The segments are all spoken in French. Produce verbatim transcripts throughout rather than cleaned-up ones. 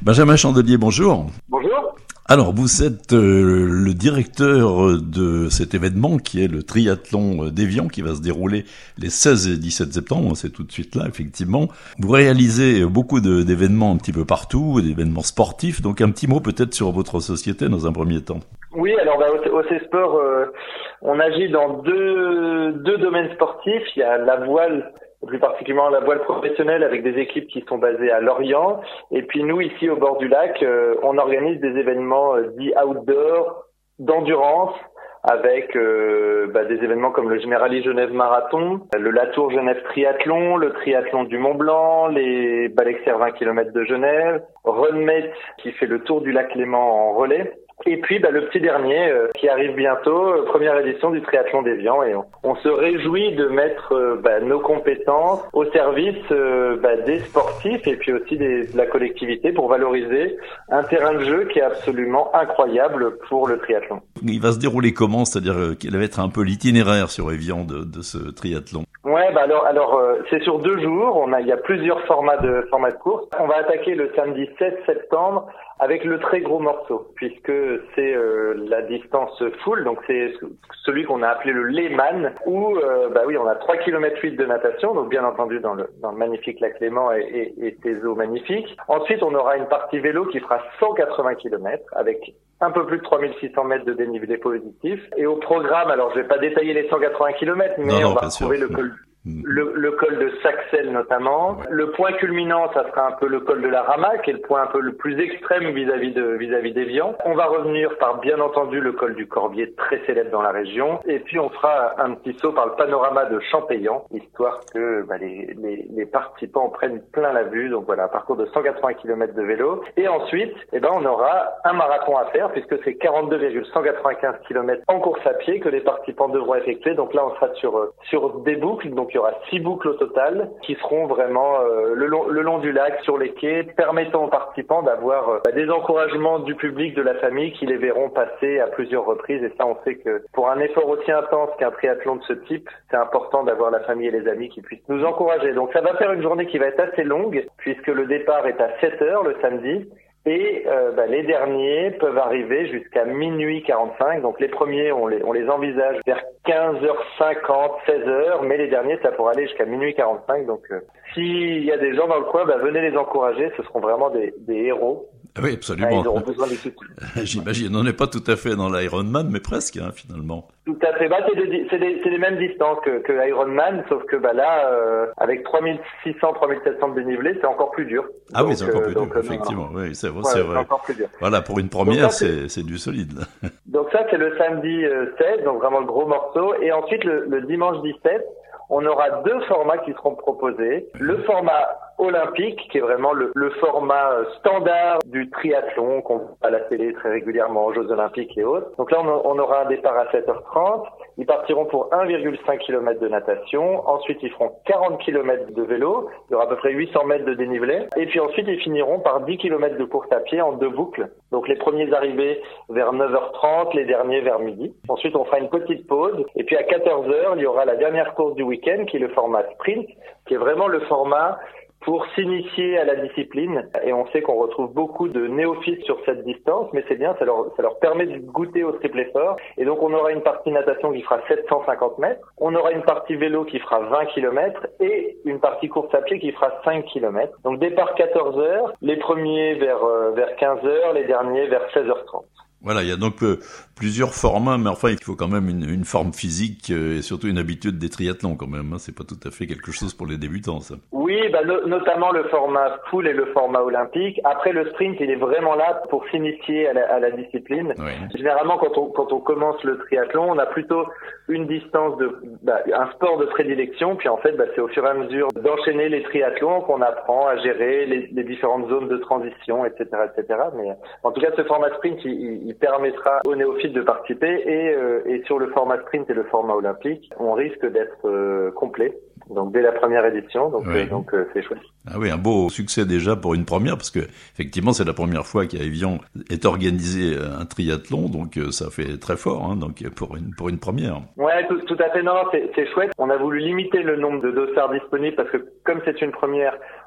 Benjamin Chandelier, bonjour. Bonjour. Alors, vous êtes euh, le directeur de cet événement qui est le triathlon d'Évian qui va se dérouler les seize et dix-sept septembre, c'est tout de suite là, effectivement. Vous réalisez beaucoup de, d'événements un petit peu partout, d'événements sportifs, donc un petit mot peut-être sur votre société dans un premier temps. Oui, alors bah, O C Sport, euh, on agit dans deux, deux domaines sportifs. Il y a la voile, plus particulièrement la voile professionnelle avec des équipes qui sont basées à Lorient. Et puis nous, ici au bord du lac, euh, on organise des événements euh, dits outdoor, d'endurance, avec euh, bah, des événements comme le Generali Genève Marathon, le Latour Genève Triathlon, le Triathlon du Mont Blanc, les Balexer vingt kilomètres de Genève, Runmate qui fait le tour du lac Léman en relais. Et puis bah, le petit dernier euh, qui arrive bientôt, euh, première édition du triathlon d'Évian, et on, on se réjouit de mettre euh, bah, nos compétences au service euh, bah, des sportifs et puis aussi des, de la collectivité pour valoriser un terrain de jeu qui est absolument incroyable pour le triathlon. Il va se dérouler comment? C'est-à-dire euh, quel va être un peu l'itinéraire sur Évian de, de ce triathlon? Ouais, bah alors, alors euh, c'est sur deux jours. On a, il y a plusieurs formats de formats de course. On va attaquer le samedi sept septembre avec le très gros morceau, puisque c'est euh, la distance full, donc c'est celui qu'on a appelé le Lehman, où euh, bah oui, on a trois kilomètres huit de natation, donc bien entendu dans le dans le magnifique lac Léman et, et, et ses eaux magnifiques. Ensuite, on aura une partie vélo qui fera cent quatre-vingts kilomètres avec un peu plus de trois mille six cents mètres de dénivelé positif. Et au programme, alors je vais pas détailler les cent quatre-vingts kilomètres, mais non, non, on va retrouver le col, le, le col de Saxel notamment. Ouais. Le point culminant, ça sera un peu le col de la Rama, qui est le point un peu le plus extrême vis-à-vis de vis-à-vis d'Évian. On va revenir par bien entendu le col du Corbier, très célèbre dans la région. Et puis on fera un petit saut par le panorama de Champéan, histoire que bah, les, les, les participants prennent plein la vue. Donc voilà, un parcours de cent quatre-vingts kilomètres de vélo. Et ensuite, eh ben, on aura un marathon à faire, puisque c'est quarante-deux virgule cent quatre-vingt-quinze kilomètres en course à pied que les participants devront effectuer. Donc là, on sera sur sur des boucles, donc il y aura six boucles au total qui seront vraiment euh, le long le long du lac, sur les quais, permettant aux participants d'avoir euh, des encouragements du public, de la famille, qui les verront passer à plusieurs reprises. Et ça, on sait que pour un effort aussi intense qu'un triathlon de ce type, c'est important d'avoir la famille et les amis qui puissent nous encourager. Donc ça va faire une journée qui va être assez longue, puisque le départ est à sept heures le samedi. Et euh, bah, les derniers peuvent arriver jusqu'à minuit quarante-cinq. Donc les premiers, on les, on les envisage vers quinze heures cinquante, seize heures. Mais les derniers, ça pourra aller jusqu'à minuit quarante-cinq. Donc euh, s'il y a des gens dans le coin, bah, venez les encourager. Ce seront vraiment des, des héros. Oui, absolument. Ah, ils auront besoin du soutien. J'imagine. On n'est pas tout à fait dans l'Ironman, mais presque, hein, finalement. Tout à fait. Bah, c'est, des, c'est, des, c'est les mêmes distances que, que l'Ironman, sauf que bah, là, euh, avec trois mille six cents, trois mille sept cents de dénivelé, c'est encore plus dur. Ah donc, oui, c'est encore plus euh, dur, donc, effectivement. Oui, c'est vrai. Ouais, c'est vrai. C'est encore plus dur. Voilà, pour une première, donc, ça, c'est, c'est... c'est du solide. Là. Donc ça, c'est le samedi euh, seize, donc vraiment le gros morceau. Et ensuite, le, le dimanche dix-sept, on aura deux formats qui seront proposés. Le format olympique, qui est vraiment le, le format standard du triathlon qu'on voit à la télé très régulièrement aux Jeux Olympiques et autres. Donc là, on, on aura un départ à sept heures trente. Ils partiront pour un virgule cinq kilomètres de natation. Ensuite, ils feront quarante kilomètres de vélo. Il y aura à peu près huit cents mètres de dénivelé. Et puis ensuite, ils finiront par dix kilomètres de course à pied en deux boucles. Donc les premiers arrivés vers neuf heures trente, les derniers vers midi. Ensuite, on fera une petite pause. Et puis à quatorze heures, il y aura la dernière course du week-end, qui est le format sprint, qui est vraiment le format pour s'initier à la discipline. Et on sait qu'on retrouve beaucoup de néophytes sur cette distance, mais c'est bien, ça leur, ça leur permet de goûter au triple effort. Et donc on aura une partie natation qui fera sept cent cinquante mètres, on aura une partie vélo qui fera vingt kilomètres et une partie course à pied qui fera cinq kilomètres. Donc départ quatorze heures, les premiers vers, euh, vers quinze heures, les derniers vers seize heures trente. Voilà, il y a donc euh, plusieurs formats, mais enfin, il faut quand même une, une forme physique euh, et surtout une habitude des triathlons quand même. Hein. C'est pas tout à fait quelque chose pour les débutants, ça. Oui, bah, no- notamment le format full et le format olympique. Après, le sprint, il est vraiment là pour s'initier à la, à la discipline. Oui. Généralement, quand on, quand on commence le triathlon, on a plutôt une distance de, bah, un sport de prédilection. Puis en fait, bah, c'est au fur et à mesure d'enchaîner les triathlons qu'on apprend à gérer les, les différentes zones de transition, et cetera, et cetera. Mais en tout cas, ce format sprint, il, il permettra aux néophytes de participer et, euh, et sur le format sprint et le format olympique, on risque d'être euh, complet. Donc dès la première édition, donc oui. euh, donc euh, c'est chouette. Ah oui, un beau succès déjà pour une première, parce que effectivement c'est la première fois qu'à Évian est organisé un triathlon, donc euh, ça fait très fort, hein, donc pour une pour une première. Ouais, tout, tout à fait. Non, c'est, c'est chouette. On a voulu limiter le nombre de dossards disponibles parce que comme c'est une première,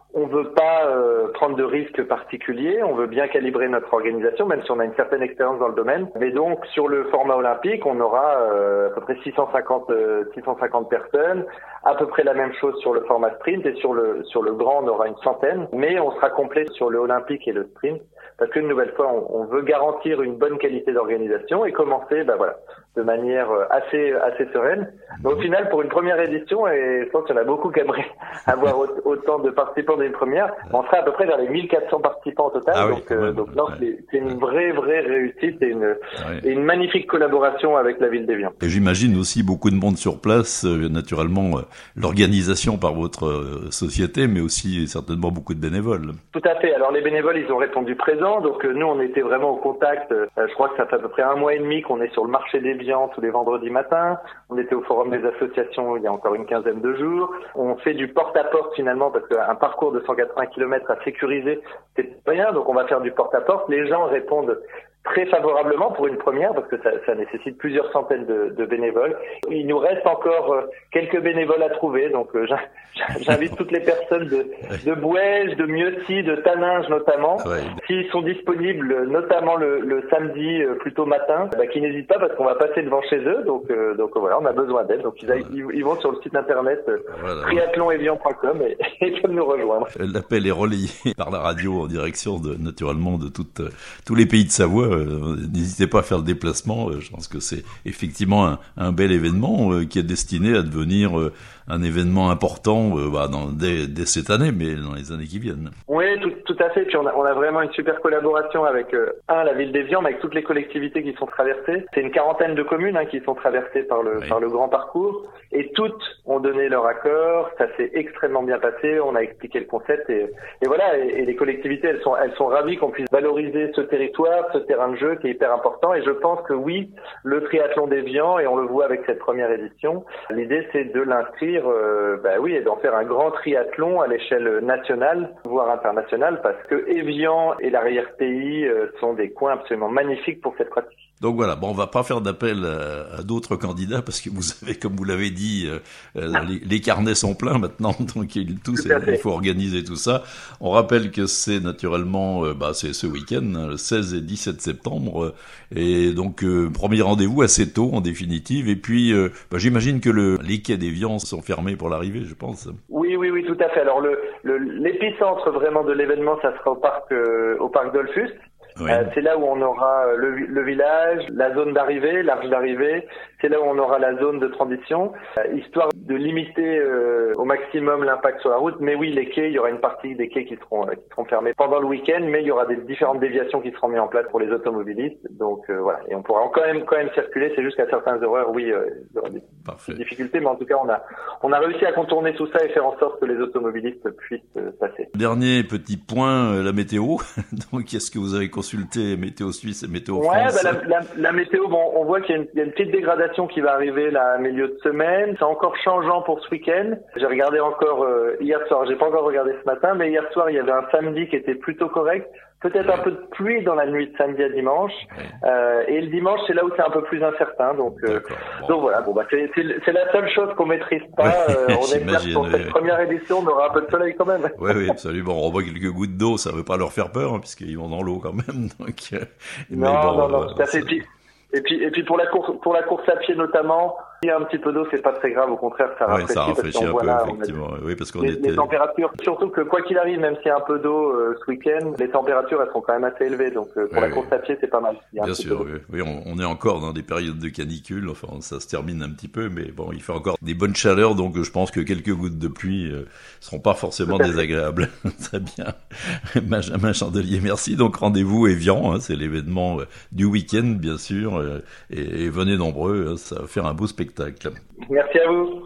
On veut pas euh, prendre de risques particuliers, on veut bien calibrer notre organisation, même si on a une certaine expérience dans le domaine. Mais donc, sur le format olympique, on aura euh, à peu près six cent cinquante, euh, six cent cinquante personnes, à peu près la même chose sur le format sprint, et sur le sur le grand, on aura une centaine. Mais on sera complet sur le olympique et le sprint, parce qu'une nouvelle fois, on, on veut garantir une bonne qualité d'organisation et commencer, bah voilà, de manière assez assez sereine. Mais au final, pour une première édition, et je pense qu'il y en a beaucoup qui aimeraient avoir autant de participants d'une première, on sera à peu près vers les mille quatre cents participants au total. Ah oui, donc, euh, donc non, ouais. c'est, c'est une vraie vraie réussite et une ouais. et une magnifique collaboration avec la ville d'Évian. Et j'imagine aussi beaucoup de monde sur place, euh, naturellement euh, l'organisation par votre euh, société, mais aussi certainement beaucoup de bénévoles. Tout à fait. Alors les bénévoles, ils ont répondu présent. Donc euh, nous, on était vraiment au contact. Euh, je crois que ça fait à peu près un mois et demi qu'on est sur le marché d'Évian tous les vendredis matins. On était au forum des associations il y a encore une quinzaine de jours. On fait du porte-à-porte finalement, parce qu'un parcours de cent quatre-vingts kilomètres à sécuriser, c'est rien. Donc on va faire du porte-à-porte. Les gens répondent très favorablement pour une première, parce que ça, ça nécessite plusieurs centaines de, de bénévoles. Il nous reste encore euh, quelques bénévoles à trouver, donc euh, j'invite toutes les personnes de, de Bouèges, de Mieuxy, de Taninges notamment, ouais. S'ils sont disponibles, notamment le, le samedi euh, plutôt matin, bah, qu'ils n'hésitent pas, parce qu'on va passer devant chez eux, donc euh, donc voilà, on a besoin d'aide. Donc ils, a, ils, ils vont sur le site internet euh, voilà, triathlon évian point com et, et ils peuvent nous rejoindre. L'appel est relayé par la radio en direction de naturellement de toutes, euh, tous les pays de Savoie. Euh, n'hésitez pas à faire le déplacement. Euh, je pense que c'est effectivement un, un bel événement euh, qui est destiné à devenir euh, un événement important euh, bah, dans, dès, dès cette année, mais dans les années qui viennent. Oui, tout, tout à fait. Puis on a, on a vraiment une super collaboration avec euh, un la ville d'Évian, mais avec toutes les collectivités qui sont traversées. C'est une quarantaine de communes hein, qui sont traversées par le oui. par le grand parcours, et toutes ont donné leur accord. Ça s'est extrêmement bien passé. On a expliqué le concept et, et voilà. Et, et les collectivités, elles sont elles sont ravies qu'on puisse valoriser ce territoire, ce terrain de jeu qui est hyper important. Et je pense que oui, le triathlon d'Évian, et on le voit avec cette première édition, l'idée c'est de l'inscrire, euh, bah oui, et d'en faire un grand triathlon à l'échelle nationale, voire internationale, parce que Évian et l'arrière-pays euh, sont des coins absolument magnifiques pour cette pratique. Donc voilà, bon, on va pas faire d'appel à, à d'autres candidats parce que vous savez, comme vous l'avez dit, euh, les, les carnets sont pleins maintenant, donc il, tout, c'est, il faut organiser tout ça. On rappelle que c'est naturellement, euh, bah, c'est ce week-end, le seize et dix-sept septembre, euh, et donc euh, premier rendez-vous assez tôt en définitive. Et puis, euh, bah, j'imagine que le, les quais d'Évian sont fermés pour l'arrivée, je pense. Oui, oui, oui, tout à fait. Alors le, le l'épicentre vraiment de l'événement, ça sera au parc, euh, au parc Dollfus. Oui. Euh, c'est là où on aura le, le village, la zone d'arrivée, l'arche d'arrivée. C'est là où on aura la zone de transition, euh, histoire de limiter euh, au maximum l'impact sur la route. Mais oui, les quais, il y aura une partie des quais qui seront euh, qui seront fermés pendant le week-end, mais il y aura des différentes déviations qui seront mises en place pour les automobilistes. Donc euh, voilà, et on pourra quand même quand même circuler. C'est juste qu'à certains horaires, oui, euh, il y aura des, des difficultés, mais en tout cas, on a on a réussi à contourner tout ça et faire en sorte que les automobilistes puissent euh, passer. Dernier petit point, euh, la météo. Donc, est-ce que vous avez consulté Météo Suisse et Météo ouais, France? Ouais, bah, la, la, la météo, bon, on voit qu'il y a, une, il y a une petite dégradation qui va arriver là à milieu de semaine. C'est encore changeant pour ce week-end. J'ai regardé encore euh, hier soir. J'ai pas encore regardé ce matin, mais hier soir il y avait un samedi qui était plutôt correct. Peut-être un peu de pluie dans la nuit de samedi à dimanche. Oui. Euh, et le dimanche, c'est là où c'est un peu plus incertain. Donc, euh, bon. donc voilà. Bon, bah, c'est, c'est, c'est la seule chose qu'on maîtrise pas. Oui, euh, on espère que pour cette oui. première édition, on aura un peu de soleil quand même. Oui, oui, absolument. On voit quelques gouttes d'eau. Ça veut pas leur faire peur, hein, puisqu'ils vont dans l'eau quand même. Donc, euh, non, bon, non, non, tout à fait. Et puis, et puis pour la course, pour la course à pied notamment, il y a un petit peu d'eau, c'est pas très grave, au contraire, ça rafraîchit. Oui, ça rafraîchit un peu, là, effectivement. Oui, parce qu'on les, était... les températures, surtout que quoi qu'il arrive, même s'il y a un peu d'eau euh, ce week-end, les températures, elles sont quand même assez élevées. Donc, euh, pour oui, la course à pied, c'est pas mal. Bien sûr, oui. oui on, on est encore dans des périodes de canicule. Enfin, ça se termine un petit peu, mais bon, il fait encore des bonnes chaleurs, donc je pense que quelques gouttes de pluie euh, seront pas forcément désagréables. Très bien. Benjamin Chandelier, merci. Donc, rendez-vous Évian, hein, c'est l'événement euh, du week-end, bien sûr, euh, et, et venez nombreux, hein, ça va faire un beau spectacle. Merci à vous.